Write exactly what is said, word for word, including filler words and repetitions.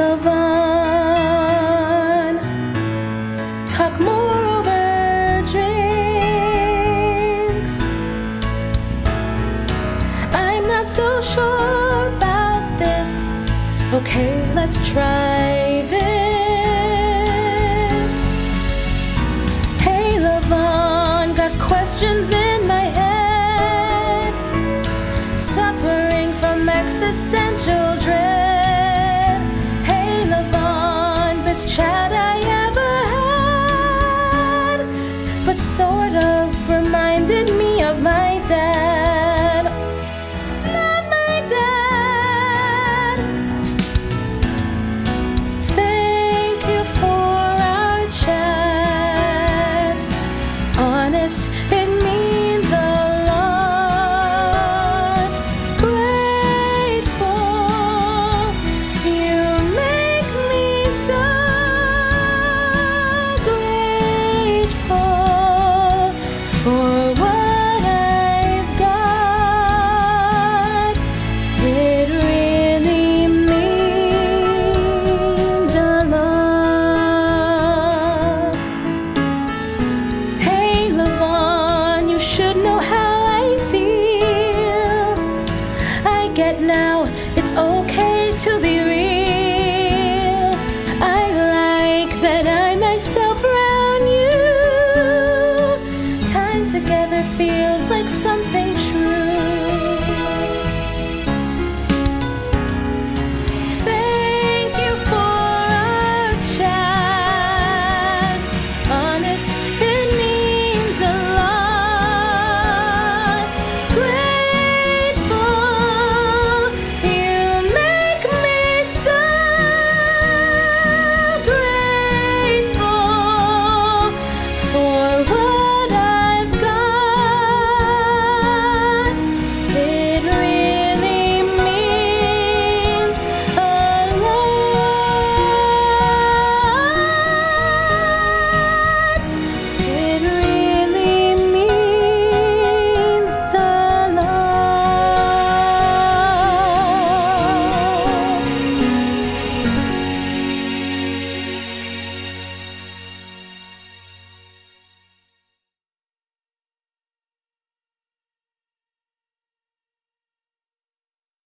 Lavon, talk more over drinks. I'm not so sure about this. Okay, let's try this. Hey Lavon, got questions in my head, suffering from existential dread. Hey Lavon, best chat I ever had, but sort of reminded me